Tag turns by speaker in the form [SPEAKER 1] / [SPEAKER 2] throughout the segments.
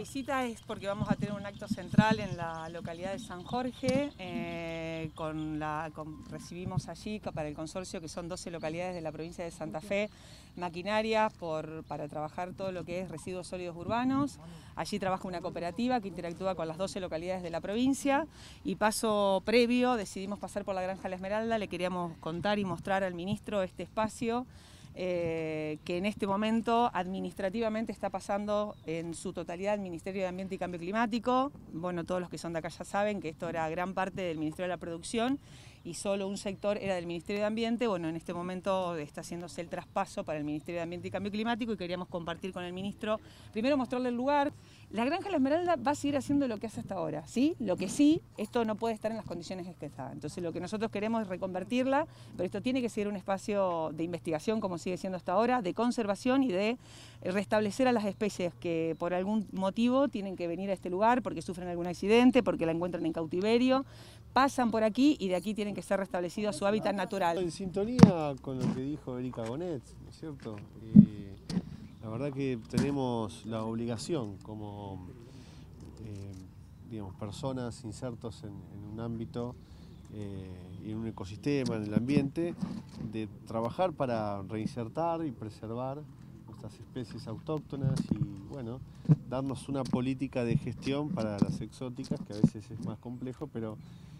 [SPEAKER 1] visita es porque vamos a tener un acto central en la localidad de San Jorge. Recibimos allí para el consorcio, que son 12 localidades de la provincia de Santa Fe, maquinaria para trabajar todo lo que es residuos sólidos urbanos. Allí trabaja una cooperativa que interactúa con las 12 localidades de la provincia, y paso previo decidimos pasar por la Granja La Esmeralda. Le queríamos contar y mostrar al ministro este espacio, que en este momento administrativamente está pasando en su totalidad el Ministerio de Ambiente y Cambio Climático. Bueno, todos los que son de acá ya saben que esto era gran parte del Ministerio de la Producción y solo un sector era del Ministerio de Ambiente. Bueno, en este momento está haciéndose el traspaso para el Ministerio de Ambiente y Cambio Climático, y queríamos compartir con el ministro, primero mostrarle el lugar. La Granja La Esmeralda va a seguir haciendo lo que hace hasta ahora, ¿sí? Lo que sí, esto no puede estar en las condiciones que está. Entonces lo que nosotros queremos es reconvertirla, pero esto tiene que ser un espacio de investigación, como sigue siendo hasta ahora, de conservación y de restablecer a las especies que por algún motivo tienen que venir a este lugar porque sufren algún accidente, porque la encuentran en cautiverio, pasan por aquí y de aquí tienen que ser restablecidos a su hábitat natural.
[SPEAKER 2] En sintonía con lo que dijo Erika Bonet, ¿no es cierto? La verdad que tenemos la obligación como digamos, personas insertos en un ámbito y en un ecosistema, en el ambiente, de trabajar para reinsertar y preservar nuestras especies autóctonas y, bueno, darnos una política de gestión para las exóticas, que a veces es más complejo, pero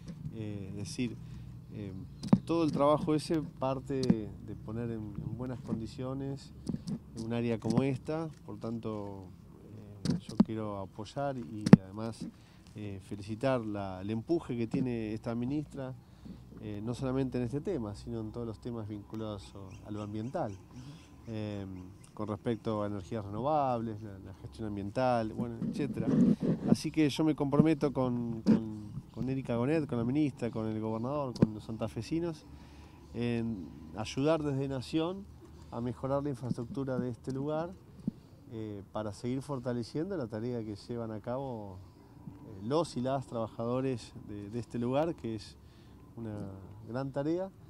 [SPEAKER 2] todo el trabajo ese parte de poner en buenas condiciones un área como esta. Por tanto, yo quiero apoyar y además felicitar el empuje que tiene esta ministra, no solamente en este tema, sino en todos los temas vinculados a lo ambiental, con respecto a energías renovables, la gestión ambiental, bueno, etc. Así que yo me comprometo con Erika Bonet, con la ministra, con el gobernador, con los santafesinos, en ayudar desde Nación a mejorar la infraestructura de este lugar, para seguir fortaleciendo la tarea que llevan a cabo los y las trabajadores de este lugar, que es una gran tarea.